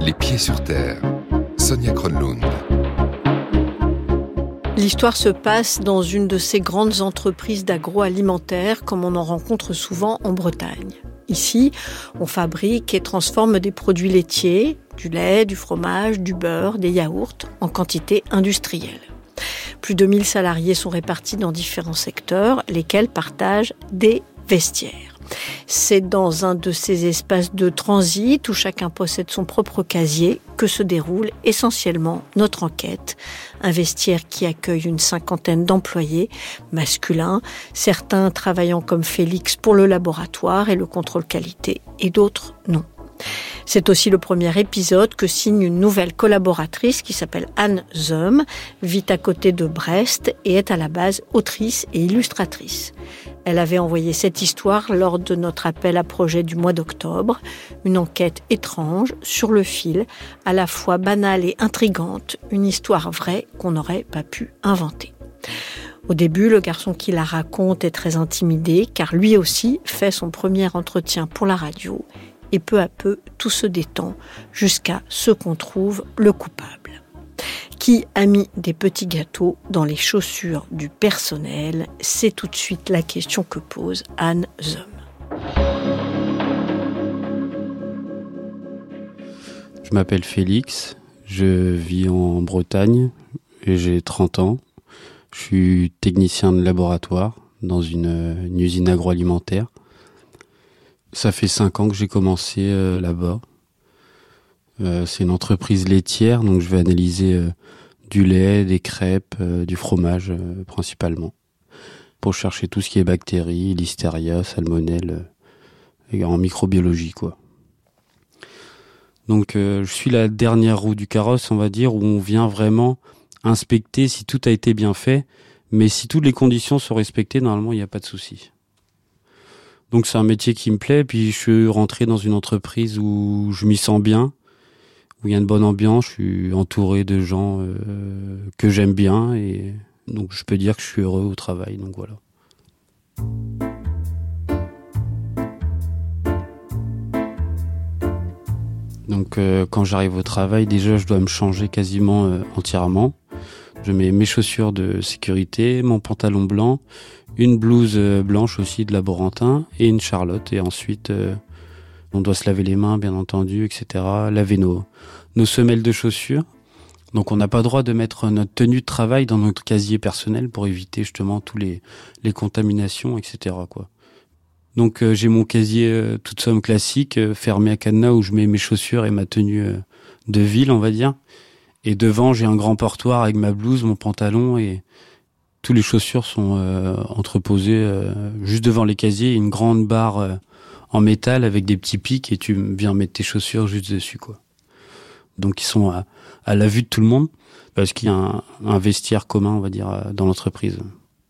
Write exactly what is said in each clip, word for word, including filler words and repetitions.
Les pieds sur terre. Sonia Kronlund. L'histoire se passe dans une de ces grandes entreprises d'agroalimentaire comme on en rencontre souvent en Bretagne. Ici, on fabrique et transforme des produits laitiers, du lait, du fromage, du beurre, des yaourts en quantité industrielle. Plus de mille salariés sont répartis dans différents secteurs, lesquels partagent des vestiaires. C'est dans un de ces espaces de transit où chacun possède son propre casier que se déroule essentiellement notre enquête. Un vestiaire qui accueille une cinquantaine d'employés masculins, certains travaillant comme Félix pour le laboratoire et le contrôle qualité, et d'autres non. C'est aussi le premier épisode que signe une nouvelle collaboratrice qui s'appelle Anne Zohm, vit à côté de Brest et est à la base autrice et illustratrice. Elle avait envoyé cette histoire lors de notre appel à projet du mois d'octobre, une enquête étrange, sur le fil, à la fois banale et intrigante, une histoire vraie qu'on n'aurait pas pu inventer. Au début, le garçon qui la raconte est très intimidé, car lui aussi fait son premier entretien pour la radio. Et peu à peu, tout se détend jusqu'à ce qu'on trouve le coupable. Qui a mis des petits gâteaux dans les chaussures du personnel ? C'est tout de suite la question que pose Anne Zohm. Je m'appelle Félix, je vis en Bretagne et j'ai trente ans. Je suis technicien de laboratoire dans une, une usine agroalimentaire. Ça fait cinq ans que j'ai commencé euh, là-bas. Euh, c'est une entreprise laitière, donc je vais analyser euh, du lait, des crêpes, euh, du fromage euh, principalement, pour chercher tout ce qui est bactéries, listeria, salmonelle, euh, en microbiologie quoi. Donc euh, je suis la dernière roue du carrosse, on va dire, où on vient vraiment inspecter si tout a été bien fait, mais si toutes les conditions sont respectées, normalement il n'y a pas de souci. Donc c'est un métier qui me plaît, puis je suis rentré dans une entreprise où je m'y sens bien, où il y a une bonne ambiance, je suis entouré de gens euh, que j'aime bien, et donc je peux dire que je suis heureux au travail, donc voilà. Donc euh, quand j'arrive au travail, déjà je dois me changer quasiment euh, entièrement. Je mets mes chaussures de sécurité, mon pantalon blanc, une blouse blanche aussi de laborantin et une charlotte. Et ensuite, euh, on doit se laver les mains, bien entendu, et cetera. Laver nos, nos semelles de chaussures. Donc on n'a pas le droit de mettre notre tenue de travail dans notre casier personnel pour éviter justement tous les, les contaminations, et cetera quoi. Donc euh, j'ai mon casier euh, toute somme classique, euh, fermé à cadenas où je mets mes chaussures et ma tenue euh, de ville, on va dire. Et devant, j'ai un grand portoir avec ma blouse, mon pantalon et tous les chaussures sont euh, entreposées euh, juste devant les casiers. Une grande barre euh, en métal avec des petits pics et tu viens mettre tes chaussures juste dessus, quoi. Donc ils sont à, à la vue de tout le monde parce qu'il y a un, un vestiaire commun, on va dire, dans l'entreprise.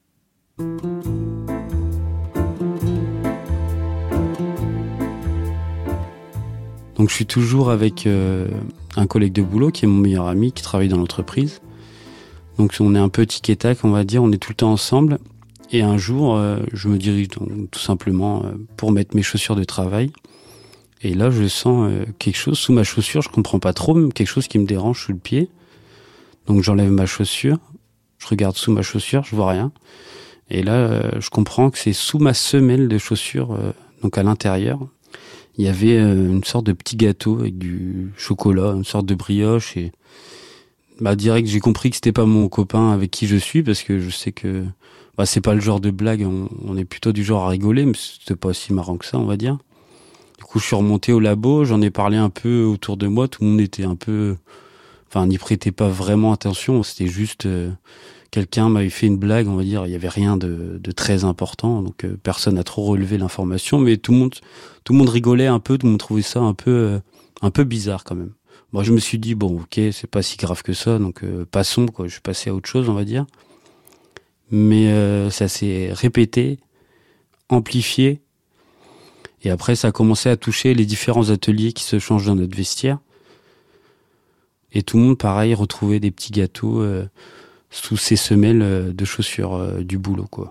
Donc je suis toujours avec euh, un collègue de boulot qui est mon meilleur ami, qui travaille dans l'entreprise. Donc on est un peu tic et tac, on va dire, on est tout le temps ensemble. Et un jour, euh, je me dirige donc, tout simplement euh, pour mettre mes chaussures de travail. Et là, je sens euh, quelque chose sous ma chaussure, je comprends pas trop, mais quelque chose qui me dérange sous le pied. Donc j'enlève ma chaussure, je regarde sous ma chaussure, je vois rien. Et là, euh, je comprends que c'est sous ma semelle de chaussure, euh, donc à l'intérieur. Il y avait euh, une sorte de petit gâteau avec du chocolat, une sorte de brioche. Et bah direct, j'ai compris que c'était pas mon copain avec qui je suis, parce que je sais que bah, c'est pas le genre de blague, on, on est plutôt du genre à rigoler, mais c'était pas aussi marrant que ça, on va dire. Du coup, je suis remonté au labo, j'en ai parlé un peu autour de moi, tout le monde était un peu... Enfin, n'y prêtait pas vraiment attention, c'était juste... Euh, quelqu'un m'avait fait une blague, on va dire, il y avait rien de, de très important, donc euh, personne n'a trop relevé l'information, mais tout le monde, tout le monde rigolait un peu, tout le monde trouvait ça un peu, euh, un peu bizarre quand même. Moi, je me suis dit bon, ok, c'est pas si grave que ça, donc euh, passons quoi. Je suis passé à autre chose, on va dire. Mais euh, ça s'est répété, amplifié, et après ça a commencé à toucher les différents ateliers qui se changent dans notre vestiaire. Et tout le monde, pareil, retrouvait des petits gâteaux. Euh, sous ces semelles de chaussures euh, du boulot, quoi.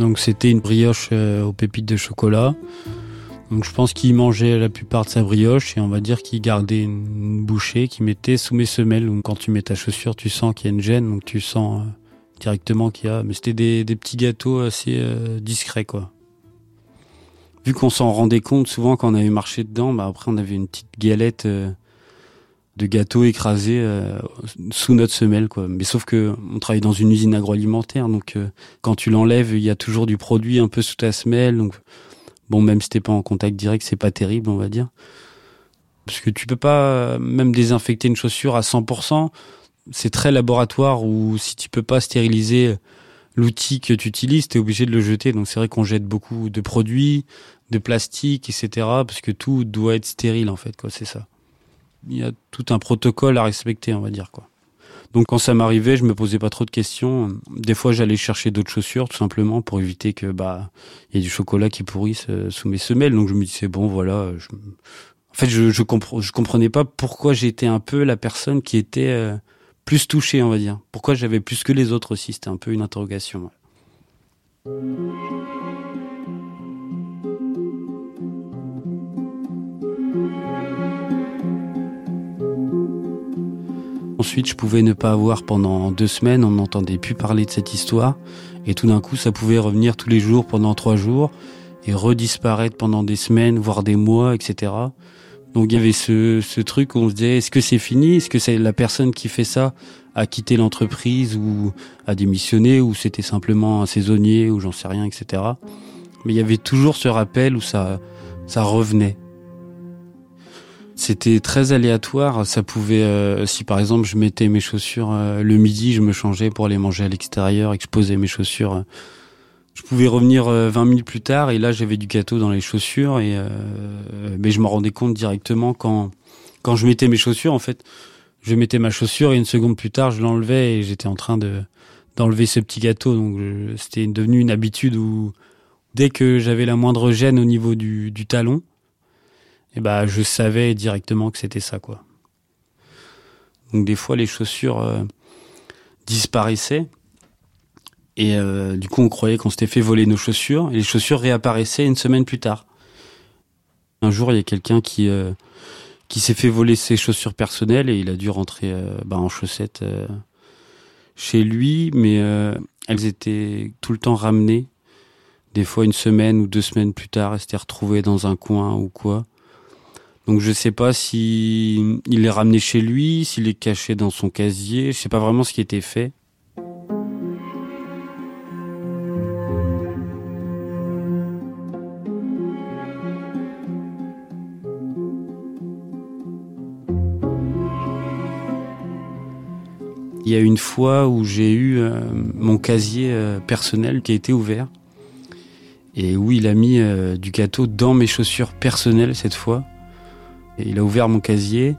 Donc c'était une brioche euh, aux pépites de chocolat. Donc je pense qu'il mangeait la plupart de sa brioche et on va dire qu'il gardait une bouchée qu'il mettait sous mes semelles. Donc quand tu mets ta chaussure, tu sens qu'il y a une gêne, donc tu sens euh, directement qu'il y a... Mais c'était des, des petits gâteaux assez euh, discrets, quoi. Vu qu'on s'en rendait compte souvent quand on avait marché dedans, bah après on avait une petite galette euh, de gâteaux écrasés euh, sous notre semelle, quoi. Mais sauf que on travaille dans une usine agroalimentaire, donc euh, quand tu l'enlèves, il y a toujours du produit un peu sous ta semelle, donc... Bon, même si t'es pas en contact direct, c'est pas terrible, on va dire. Parce que tu peux pas même désinfecter une chaussure à cent pour cent. C'est très laboratoire où si tu peux pas stériliser l'outil que tu utilises, t'es obligé de le jeter. Donc c'est vrai qu'on jette beaucoup de produits, de plastique, et cetera. Parce que tout doit être stérile, en fait, quoi. C'est ça. Il y a tout un protocole à respecter, on va dire, quoi. Donc quand ça m'arrivait, je me posais pas trop de questions. Des fois, j'allais chercher d'autres chaussures, tout simplement, pour éviter que bah il y ait du chocolat qui pourrisse euh, sous mes semelles. Donc je me disais bon, voilà. Je... En fait, je je, compre... je comprenais pas pourquoi j'étais un peu la personne qui était euh, plus touchée, on va dire. Pourquoi j'avais plus que les autres aussi. C'était un peu une interrogation. Ouais. Ensuite, je pouvais ne pas avoir pendant deux semaines, on n'entendait plus parler de cette histoire. Et tout d'un coup, ça pouvait revenir tous les jours pendant trois jours et redisparaître pendant des semaines, voire des mois, et cetera. Donc il y avait ce, ce truc où on se disait, est-ce que c'est fini ? Est-ce que c'est la personne qui fait ça a quitté l'entreprise ou a démissionné ou c'était simplement un saisonnier ou j'en sais rien, et cetera. Mais il y avait toujours ce rappel où ça, ça revenait. C'était très aléatoire. Ça pouvait, euh, si par exemple je mettais mes chaussures euh, le midi, je me changeais pour aller manger à l'extérieur et que je posais mes chaussures. Euh, je pouvais revenir euh, vingt minutes plus tard et là j'avais du gâteau dans les chaussures et euh, mais je m'en rendais compte directement quand quand je mettais mes chaussures. En fait, je mettais ma chaussure et une seconde plus tard je l'enlevais et j'étais en train de d'enlever ce petit gâteau. Donc je, c'était devenu une habitude où dès que j'avais la moindre gêne au niveau du, du talon, et bah je savais directement que c'était ça, quoi. Donc des fois les chaussures euh, disparaissaient et euh, du coup on croyait qu'on s'était fait voler nos chaussures et les chaussures réapparaissaient une semaine plus tard. Un jour il y a quelqu'un qui euh, qui s'est fait voler ses chaussures personnelles et il a dû rentrer euh, bah, en chaussettes euh, chez lui, mais euh, elles étaient tout le temps ramenées. Des fois une semaine ou deux semaines plus tard, elles s'étaient retrouvées dans un coin ou quoi. Donc je sais pas si il les ramenait chez lui, s'il les cachait dans son casier, je sais pas vraiment ce qui était fait. Il y a une fois où j'ai eu euh, mon casier euh, personnel qui a été ouvert et où il a mis euh, du gâteau dans mes chaussures personnelles cette fois. Et il a ouvert mon casier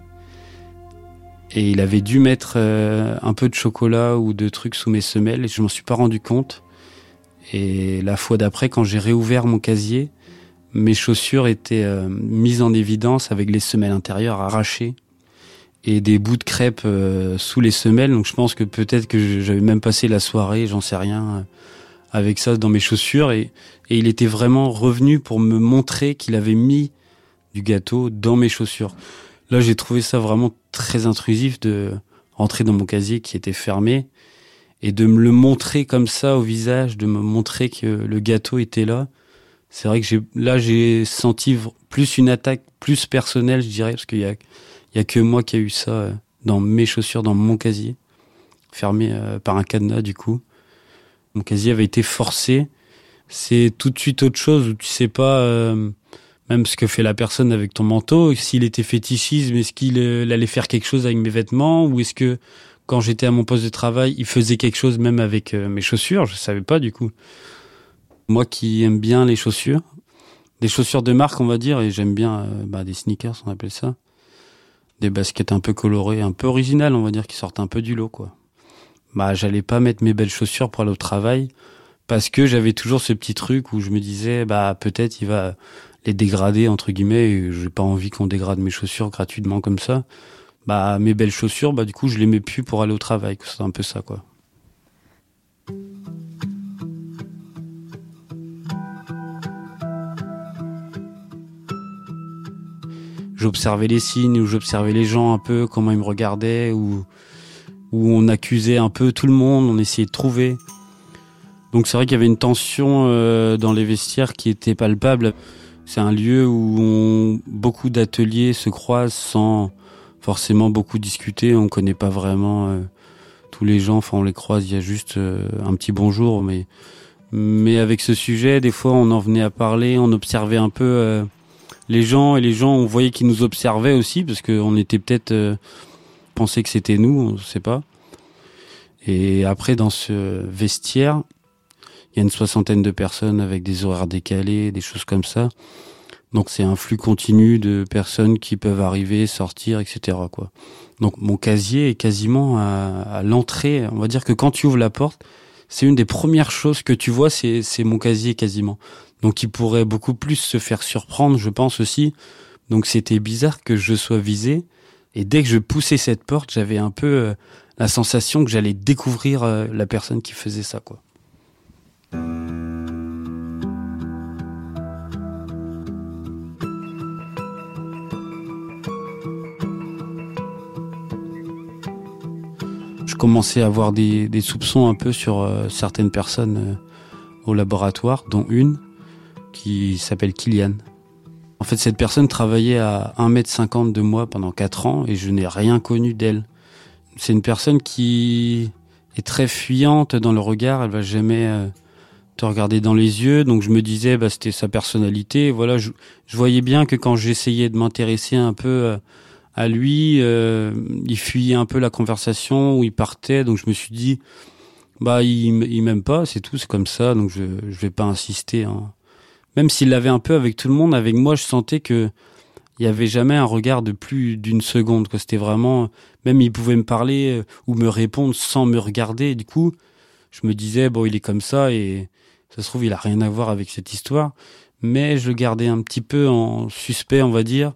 et il avait dû mettre euh, un peu de chocolat ou de trucs sous mes semelles et je m'en suis pas rendu compte. Et la fois d'après, quand j'ai réouvert mon casier, mes chaussures étaient euh, mises en évidence avec les semelles intérieures arrachées et des bouts de crêpe euh, sous les semelles. Donc je pense que peut-être que j'avais même passé la soirée, j'en sais rien, euh, avec ça dans mes chaussures. Et, et il était vraiment revenu pour me montrer qu'il avait mis du gâteau dans mes chaussures. Là, j'ai trouvé ça vraiment très intrusif de rentrer dans mon casier qui était fermé et de me le montrer comme ça au visage, de me montrer que le gâteau était là. C'est vrai que j'ai, là, j'ai senti plus une attaque plus personnelle, je dirais, parce qu'il y a, il y a que moi qui a eu ça dans mes chaussures, dans mon casier, fermé par un cadenas, du coup. Mon casier avait été forcé. C'est tout de suite autre chose où tu sais pas, euh, même ce que fait la personne avec ton manteau, s'il était fétichisme, est-ce qu'il euh, allait faire quelque chose avec mes vêtements, ou est-ce que quand j'étais à mon poste de travail, il faisait quelque chose même avec euh, mes chaussures, je savais pas du coup. Moi qui aime bien les chaussures, des chaussures de marque on va dire, et j'aime bien euh, bah, des sneakers on appelle ça, des baskets un peu colorées, un peu originales on va dire, qui sortent un peu du lot, quoi. Bah j'allais pas mettre mes belles chaussures pour aller au travail, parce que j'avais toujours ce petit truc où je me disais bah peut-être il va les dégrader entre guillemets, et j'ai pas envie qu'on dégrade mes chaussures gratuitement comme ça. Bah mes belles chaussures, bah du coup je les mets plus pour aller au travail, c'est un peu ça, quoi. j'observais les signes, où j'observais les gens un peu, comment ils me regardaient, où, où on accusait un peu tout le monde, on essayait de trouver. Donc c'est vrai qu'il y avait une tension euh, dans les vestiaires qui était palpable. C'est un lieu où on, beaucoup d'ateliers se croisent sans forcément beaucoup discuter. On connaît pas vraiment euh, tous les gens. Enfin, on les croise, il y a juste euh, un petit bonjour. Mais, mais avec ce sujet, des fois, on en venait à parler, on observait un peu euh, les gens. Et les gens, on voyait qu'ils nous observaient aussi, parce qu'on était peut-être... Euh, pensait que c'était nous, on ne sait pas. Et après, dans ce vestiaire... Il y a une soixantaine de personnes avec des horaires décalés, des choses comme ça. Donc c'est un flux continu de personnes qui peuvent arriver, sortir, et cetera, quoi. Donc mon casier est quasiment à, à l'entrée. On va dire que quand tu ouvres la porte, c'est une des premières choses que tu vois, c'est, c'est mon casier quasiment. Donc il pourrait beaucoup plus se faire surprendre, je pense aussi. Donc c'était bizarre que je sois visé. Et dès que je poussais cette porte, j'avais un peu euh, la sensation que j'allais découvrir euh, la personne qui faisait ça, quoi. Je commençais à avoir des, des soupçons un peu sur euh, certaines personnes euh, au laboratoire, dont une qui s'appelle Kylian. En fait, cette personne travaillait à un mètre cinquante de moi pendant quatre ans et je n'ai rien connu d'elle. C'est une personne qui est très fuyante dans le regard, elle va jamais... Euh, te regarder dans les yeux, donc je me disais bah c'était sa personnalité. Voilà, je, je voyais bien que quand j'essayais de m'intéresser un peu à lui, euh, il fuyait un peu la conversation, ou il partait. Donc je me suis dit bah il, il m'aime pas, c'est tout, c'est comme ça. Donc je je vais pas insister. Hein. Même s'il l'avait un peu avec tout le monde, avec moi, je sentais que il y avait jamais un regard de plus d'une seconde. Quoi. C'était vraiment, même il pouvait me parler ou me répondre sans me regarder. Du coup, je me disais bon il est comme ça et ça se trouve, il a rien à voir avec cette histoire, mais je le gardais un petit peu en suspect, on va dire.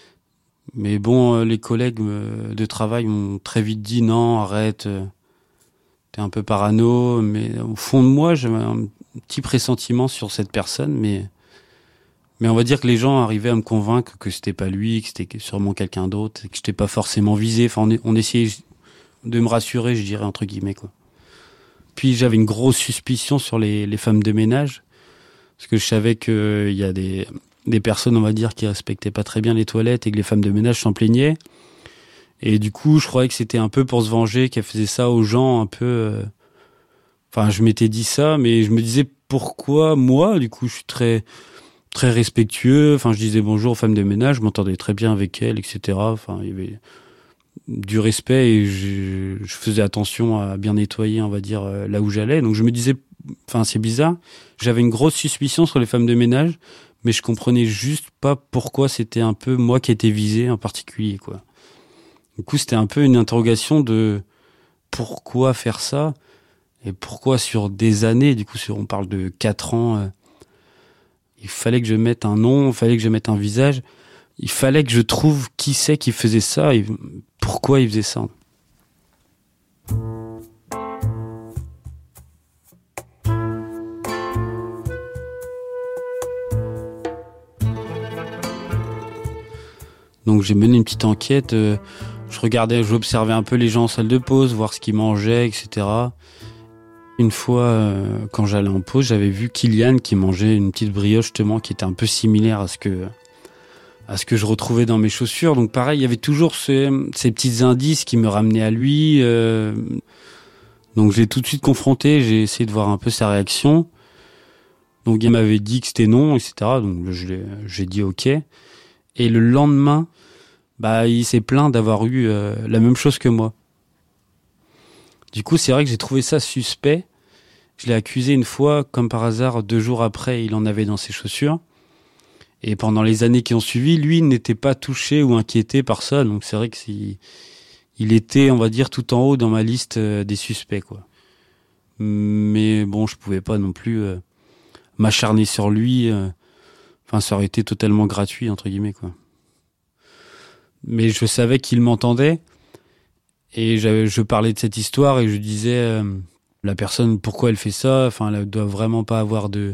Mais bon, les collègues de travail m'ont très vite dit non, arrête, t'es un peu parano. Mais au fond de moi, j'avais un petit pressentiment sur cette personne, mais mais on va dire que les gens arrivaient à me convaincre que c'était pas lui, que c'était sûrement quelqu'un d'autre, que j'étais pas forcément visé. Enfin, on, on essayait de me rassurer, je dirais entre guillemets, quoi. Puis j'avais une grosse suspicion sur les, les femmes de ménage, parce que je savais qu'il y a des, des personnes, on va dire, qui respectaient pas très bien les toilettes et que les femmes de ménage s'en plaignaient. Et du coup, je croyais que c'était un peu pour se venger, qu'elles faisaient ça aux gens un peu... Euh... Enfin, je m'étais dit ça, mais je me disais pourquoi moi, du coup, je suis très, très respectueux. Enfin, je disais bonjour aux femmes de ménage, je m'entendais très bien avec elles, et cetera. Enfin, il y avait... du respect et je, je faisais attention à bien nettoyer, on va dire, là où j'allais. Donc je me disais, enfin c'est bizarre, j'avais une grosse suspicion sur les femmes de ménage, mais je comprenais juste pas pourquoi c'était un peu moi qui étais visé en particulier, quoi. Du coup, c'était un peu une interrogation de pourquoi faire ça et pourquoi sur des années, du coup, sur, on parle de quatre ans, euh, il fallait que je mette un nom, il fallait que je mette un visage. Il fallait que je trouve qui c'est qui faisait ça et pourquoi il faisait ça. Donc j'ai mené une petite enquête. Euh, je regardais, j'observais un peu les gens en salle de pause, voir ce qu'ils mangeaient, et cetera. Une fois, euh, quand j'allais en pause, j'avais vu Kylian qui mangeait une petite brioche justement qui était un peu similaire à ce que à ce que je retrouvais dans mes chaussures. Donc pareil, il y avait toujours ces, ces petits indices qui me ramenaient à lui. Euh, donc je l'ai tout de suite confronté, j'ai essayé de voir un peu sa réaction. Donc il m'avait dit que c'était non, et cetera. Donc je l'ai, j'ai dit ok. Et le lendemain, bah il s'est plaint d'avoir eu euh, la même chose que moi. Du coup, c'est vrai que j'ai trouvé ça suspect. Je l'ai accusé une fois, comme par hasard, deux jours après, il en avait dans ses chaussures. Et pendant les années qui ont suivi, lui n'était pas touché ou inquiété par ça. Donc c'est vrai que si, il était, on va dire, tout en haut dans ma liste euh, des suspects, quoi. Mais bon, je pouvais pas non plus euh, m'acharner sur lui. Euh, enfin, ça aurait été totalement gratuit, entre guillemets, quoi. Mais je savais qu'il m'entendait. Et j'avais, je parlais de cette histoire et je disais, euh, la personne, pourquoi elle fait ça? Enfin, elle doit vraiment pas avoir de,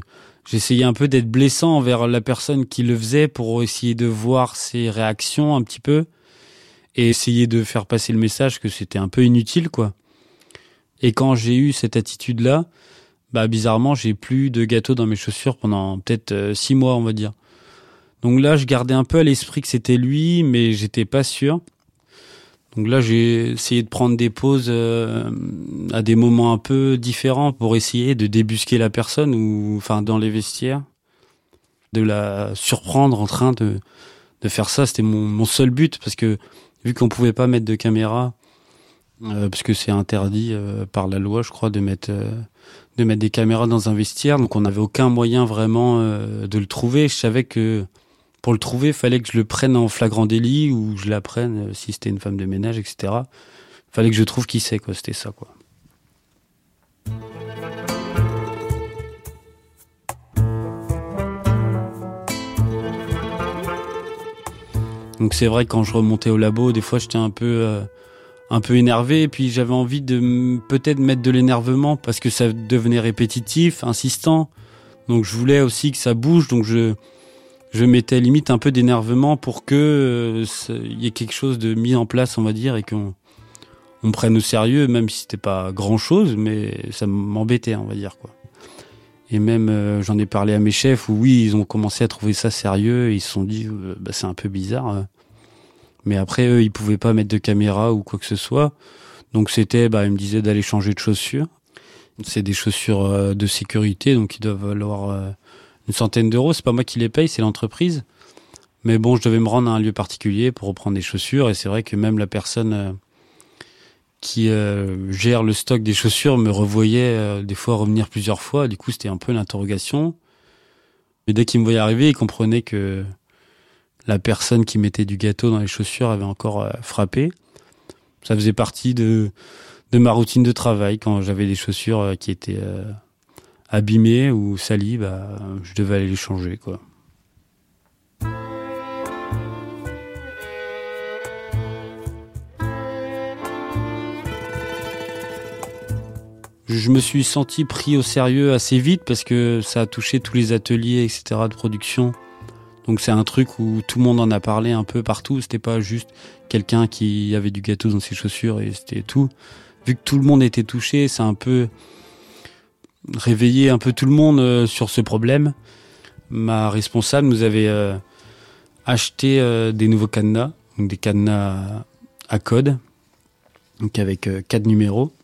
j'essayais un peu d'être blessant envers la personne qui le faisait pour essayer de voir ses réactions un petit peu et essayer de faire passer le message que c'était un peu inutile, quoi. Et quand j'ai eu cette attitude-là, bah bizarrement, j'ai plus de gâteaux dans mes chaussures pendant peut-être euh, six mois, on va dire. Donc là, je gardais un peu à l'esprit que c'était lui, mais j'étais pas sûr. Donc là, j'ai essayé de prendre des pauses euh, à des moments un peu différents pour essayer de débusquer la personne, ou enfin dans les vestiaires, de la surprendre en train de de faire ça. C'était mon, mon seul but, parce que vu qu'on pouvait pas mettre de caméra, euh, parce que c'est interdit euh, par la loi, je crois, de mettre euh, de mettre des caméras dans un vestiaire, donc on n'avait aucun moyen vraiment euh, de le trouver. Je savais que pour le trouver, il fallait que je le prenne en flagrant délit, ou je la prenne euh, si c'était une femme de ménage, et cetera. Il fallait que je trouve qui c'est, quoi. C'était ça, quoi. Donc c'est vrai que quand je remontais au labo, des fois j'étais un peu euh, un peu énervé, et puis j'avais envie de m- peut-être mettre de l'énervement parce que ça devenait répétitif, insistant. Donc je voulais aussi que ça bouge, donc je je mettais limite un peu d'énervement pour que il euh, y ait quelque chose de mis en place, on va dire, et qu'on on me prenne au sérieux, même si c'était pas grand chose, mais ça m'embêtait, on va dire, quoi. Et même euh, j'en ai parlé à mes chefs, où oui, ils ont commencé à trouver ça sérieux, et ils se sont dit euh, bah, c'est un peu bizarre, euh. Mais après eux, ils pouvaient pas mettre de caméra ou quoi que ce soit, donc c'était, bah ils me disaient d'aller changer de chaussures. C'est des chaussures euh, de sécurité, donc ils doivent valoir euh, une centaine d'euros. C'est pas moi qui les paye, c'est l'entreprise. Mais bon, je devais me rendre à un lieu particulier pour reprendre des chaussures, et c'est vrai que même la personne euh, qui euh, gère le stock des chaussures me revoyait euh, des fois revenir plusieurs fois. Du coup, c'était un peu l'interrogation. Mais dès qu'il me voyait arriver, il comprenait que la personne qui mettait du gâteau dans les chaussures avait encore euh, frappé. Ça faisait partie de, de ma routine de travail. Quand j'avais des chaussures euh, qui étaient euh, abîmées ou salies, bah, je devais aller les changer, quoi. Je me suis senti pris au sérieux assez vite parce que ça a touché tous les ateliers, et cetera de production. Donc c'est un truc où tout le monde en a parlé un peu partout. C'était pas juste quelqu'un qui avait du gâteau dans ses chaussures et c'était tout. Vu que tout le monde était touché, ça a un peu réveillé un peu tout le monde euh, sur ce problème. Ma responsable nous avait euh, acheté euh, des nouveaux cadenas, donc des cadenas à code, donc avec euh, quatre numéros.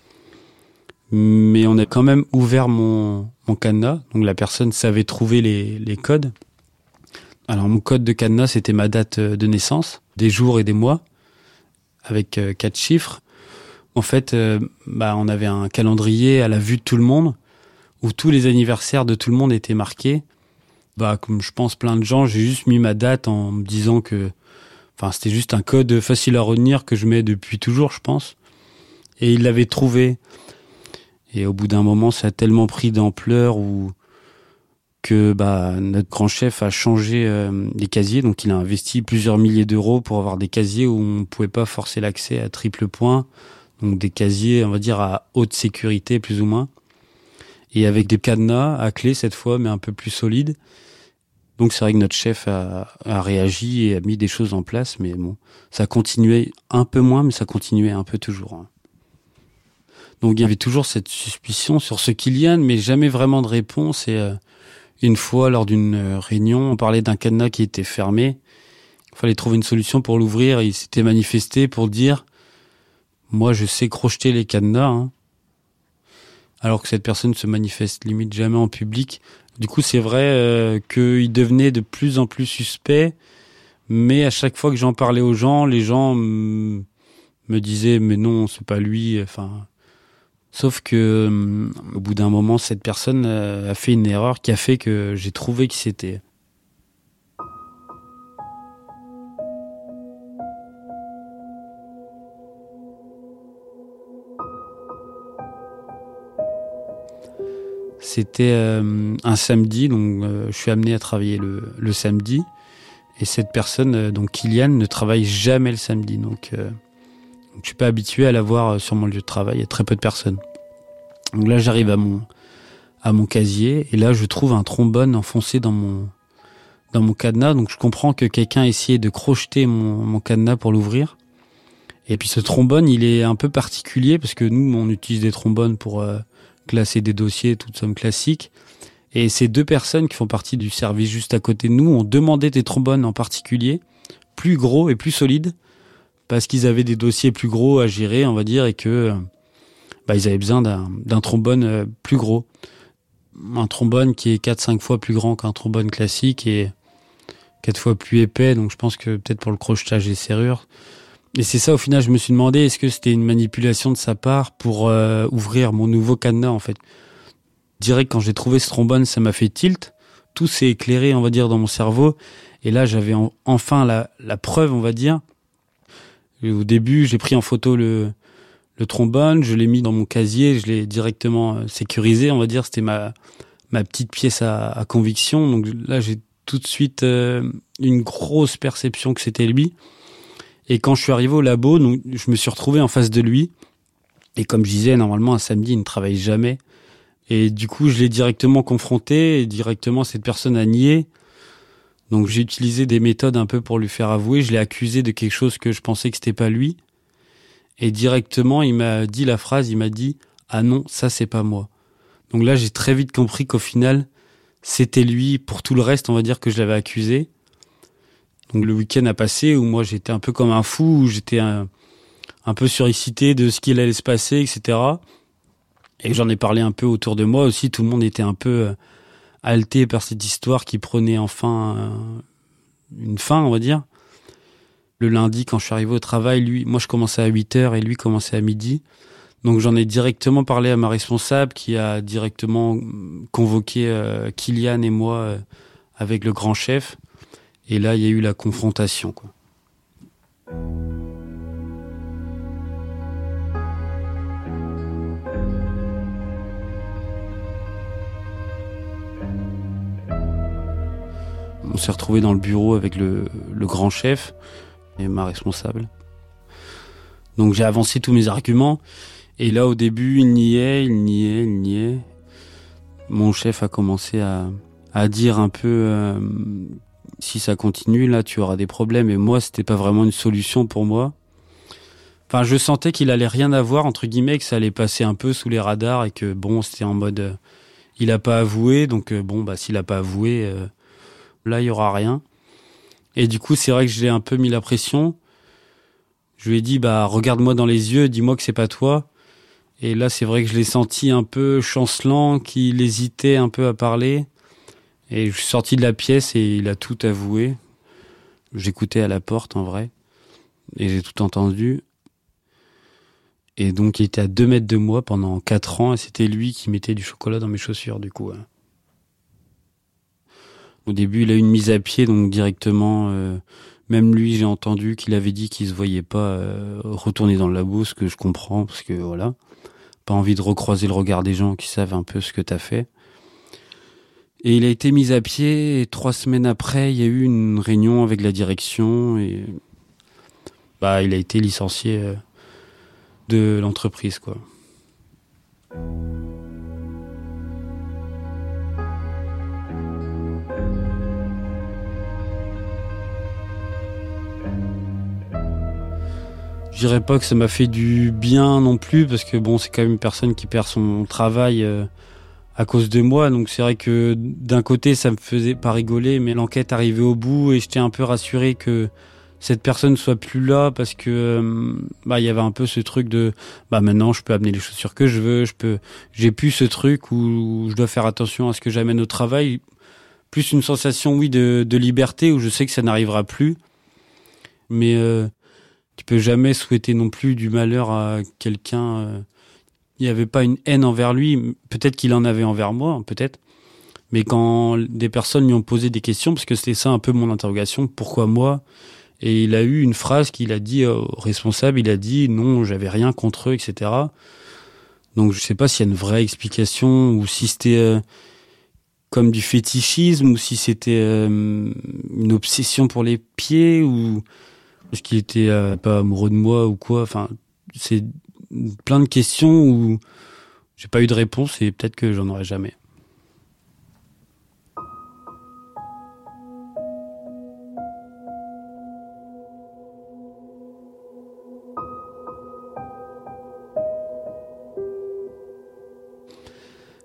Mais on a quand même ouvert mon, mon cadenas, donc la personne savait trouver les, les codes. Alors mon code de cadenas, c'était ma date de naissance, des jours et des mois, avec euh, quatre chiffres. En fait, euh, bah, on avait un calendrier à la vue de tout le monde, où tous les anniversaires de tout le monde étaient marqués. Bah, comme je pense plein de gens, j'ai juste mis ma date en me disant que, enfin, c'était juste un code facile à retenir que je mets depuis toujours, je pense. Et il l'avait trouvé. Et au bout d'un moment, ça a tellement pris d'ampleur où que bah notre grand chef a changé euh, les casiers, donc il a investi plusieurs milliers d'euros pour avoir des casiers où on pouvait pas forcer l'accès à triple point, donc des casiers, on va dire, à haute sécurité plus ou moins, et avec des cadenas à clé cette fois, mais un peu plus solides. Donc c'est vrai que notre chef a, a réagi et a mis des choses en place, mais bon, ça continuait un peu moins, mais ça continuait un peu toujours, hein. Donc il y avait toujours cette suspicion sur ce Kylian, mais jamais vraiment de réponse. Et euh, une fois, lors d'une réunion, on parlait d'un cadenas qui était fermé. Il fallait trouver une solution pour l'ouvrir. Et il s'était manifesté pour dire « Moi, je sais crocheter les cadenas, hein. ». Alors que cette personne se manifeste limite jamais en public. Du coup, c'est vrai euh, qu'il devenait de plus en plus suspect. Mais à chaque fois que j'en parlais aux gens, les gens m- me disaient « Mais non, c'est pas lui. » Enfin... Sauf que, euh, au bout d'un moment, cette personne euh, a fait une erreur qui a fait que j'ai trouvé qui c'était. C'était euh, un samedi, donc euh, je suis amené à travailler le, le samedi. Et cette personne, euh, donc Kylian, ne travaille jamais le samedi. Donc, euh, donc je suis pas habitué à la voir sur mon lieu de travail. Il y a très peu de personnes. Donc là, j'arrive à mon à mon casier. Et là, je trouve un trombone enfoncé dans mon, dans mon cadenas. Donc, je comprends que quelqu'un a essayé de crocheter mon, mon cadenas pour l'ouvrir. Et puis, ce trombone, il est un peu particulier parce que nous, on utilise des trombones pour euh, classer des dossiers, toute somme classique. Et ces deux personnes qui font partie du service juste à côté de nous ont demandé des trombones en particulier, plus gros et plus solides, parce qu'ils avaient des dossiers plus gros à gérer, on va dire, et que bah, ils avaient besoin d'un, d'un trombone plus gros. Un trombone qui est quatre à cinq fois plus grand qu'un trombone classique et quatre fois plus épais, donc je pense que peut-être pour le crochetage des serrures. Et c'est ça, au final, je me suis demandé, est-ce que c'était une manipulation de sa part pour euh, ouvrir mon nouveau cadenas, en fait. Direct, quand j'ai trouvé ce trombone, ça m'a fait tilt. Tout s'est éclairé, on va dire, dans mon cerveau. Et là, j'avais en, enfin la, la preuve, on va dire. Et au début, j'ai pris en photo le, le trombone, je l'ai mis dans mon casier, je l'ai directement sécurisé, on va dire. C'était ma, ma petite pièce à, à conviction. Donc là, j'ai tout de suite euh, une grosse perception que c'était lui. Et quand je suis arrivé au labo, donc, je me suis retrouvé en face de lui. Et comme je disais, normalement, un samedi, il ne travaille jamais. Et du coup, je l'ai directement confronté, et directement, cette personne a nié. Donc, j'ai utilisé des méthodes un peu pour lui faire avouer. Je l'ai accusé de quelque chose que je pensais que c'était pas lui. Et directement, il m'a dit la phrase, il m'a dit « Ah non, ça, c'est pas moi ». Donc là, j'ai très vite compris qu'au final, c'était lui. Pour tout le reste, on va dire que je l'avais accusé. Donc, le week-end a passé où moi, j'étais un peu comme un fou, où j'étais un, un peu surexcité de ce qu'il allait se passer, et cetera. Et j'en ai parlé un peu autour de moi aussi. Tout le monde était un peu haleté par cette histoire qui prenait enfin une fin, on va dire. Le lundi, quand je suis arrivé au travail, lui, moi je commençais à huit heures et lui commençait à midi. Donc j'en ai directement parlé à ma responsable qui a directement convoqué euh, Kylian et moi euh, avec le grand chef. Et là, il y a eu la confrontation, quoi. On s'est retrouvés dans le bureau avec le, le grand chef et ma responsable. Donc j'ai avancé tous mes arguments. Et là, au début, il niait, il niait, il niait. Mon chef a commencé à, à dire un peu euh, si ça continue, là, tu auras des problèmes. Et moi, c'était pas vraiment une solution pour moi. Enfin, je sentais qu'il allait rien avoir, entre guillemets, que ça allait passer un peu sous les radars et que, bon, c'était en mode... Euh, il a pas avoué, donc euh, bon, bah s'il a pas avoué... Euh, là, il y aura rien. Et du coup, c'est vrai que j'ai un peu mis la pression. Je lui ai dit, bah, regarde-moi dans les yeux, dis-moi que c'est pas toi. Et là, c'est vrai que je l'ai senti un peu chancelant, qu'il hésitait un peu à parler. Et je suis sorti de la pièce et il a tout avoué. J'écoutais à la porte, en vrai. Et j'ai tout entendu. Et donc, il était à deux mètres de moi pendant quatre ans. Et c'était lui qui mettait du chocolat dans mes chaussures, du coup. Au début, il a eu une mise à pied, donc directement, euh, même lui, j'ai entendu qu'il avait dit qu'il se voyait pas euh, retourner dans le labo, ce que je comprends, parce que voilà, pas envie de recroiser le regard des gens qui savent un peu ce que t'as fait. Et il a été mis à pied, et trois semaines après, il y a eu une réunion avec la direction, et bah, il a été licencié euh, de l'entreprise, quoi. Je dirais pas que ça m'a fait du bien non plus, parce que bon, c'est quand même une personne qui perd son travail euh, à cause de moi. Donc c'est vrai que d'un côté, ça me faisait pas rigoler, mais l'enquête arrivait au bout et j'étais un peu rassuré que cette personne soit plus là, parce que euh, bah il y avait un peu ce truc de bah maintenant je peux amener les chaussures que je veux, je peux, j'ai plus ce truc où je dois faire attention à ce que j'amène au travail. Plus une sensation, oui, de, de liberté où je sais que ça n'arrivera plus, mais euh, tu peux jamais souhaiter non plus du malheur à quelqu'un. Euh, il n'y avait pas une haine envers lui. Peut-être qu'il en avait envers moi, peut-être. Mais quand des personnes lui ont posé des questions, parce que c'était ça un peu mon interrogation, pourquoi moi ? Et il a eu une phrase qu'il a dit au responsable, il a dit non, j'avais rien contre eux, et cetera. Donc je sais pas s'il y a une vraie explication ou si c'était euh, comme du fétichisme ou si c'était euh, une obsession pour les pieds ou... Est-ce qu'il était euh, pas amoureux de moi ou quoi ? Enfin, c'est plein de questions où j'ai pas eu de réponse et peut-être que j'en aurai jamais.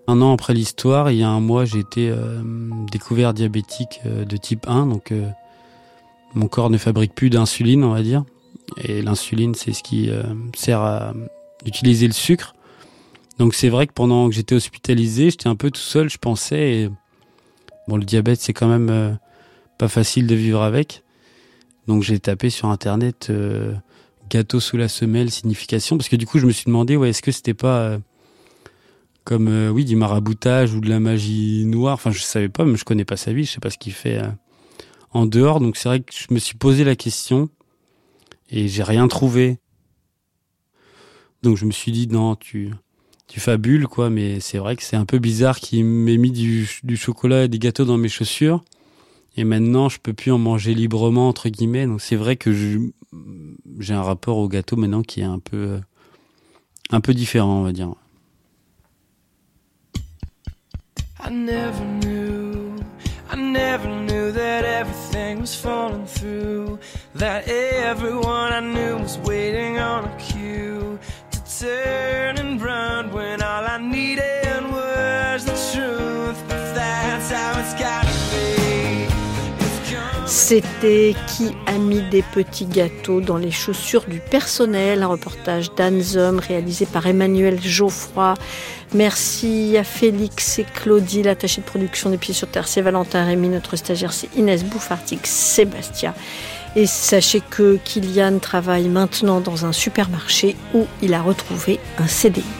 Un an après l'histoire, il y a un mois, j'ai été euh, découvert diabétique euh, de type un. Donc, euh, mon corps ne fabrique plus d'insuline, on va dire. Et l'insuline, c'est ce qui euh, sert à utiliser le sucre. Donc, c'est vrai que pendant que j'étais hospitalisé, j'étais un peu tout seul, je pensais. Et, bon, le diabète, c'est quand même euh, pas facile de vivre avec. Donc, j'ai tapé sur Internet euh, gâteau sous la semelle, signification. Parce que du coup, je me suis demandé, ouais, est-ce que c'était pas euh, comme euh, oui, du maraboutage ou de la magie noire. Enfin, je savais pas, mais je connais pas sa vie, je sais pas ce qu'il fait euh, en dehors. Donc, c'est vrai que je me suis posé la question et j'ai rien trouvé. Donc, je me suis dit, non, tu, tu fabules, quoi. Mais c'est vrai que c'est un peu bizarre qu'il m'ait mis du, du chocolat et des gâteaux dans mes chaussures. Et maintenant, je peux plus en manger librement, entre guillemets. Donc, c'est vrai que je, j'ai un rapport au gâteau maintenant qui est un peu, euh, un peu différent, on va dire. I never knew, I never knew that everything was falling through, that everyone I knew was waiting on a cue to turn and run when all I needed was the truth, but that's how it's gotta be. C'était Qui a mis des petits gâteaux dans les chaussures du personnel, un reportage d'Anne Zom réalisé par Emmanuel Geoffroy. Merci à Félix et Claudie, l'attaché de production des Pieds sur Terre, c'est Valentin Rémy, notre stagiaire c'est Inès Bouffartic, Sébastien. Et sachez que Kylian travaille maintenant dans un supermarché où il a retrouvé un C D I.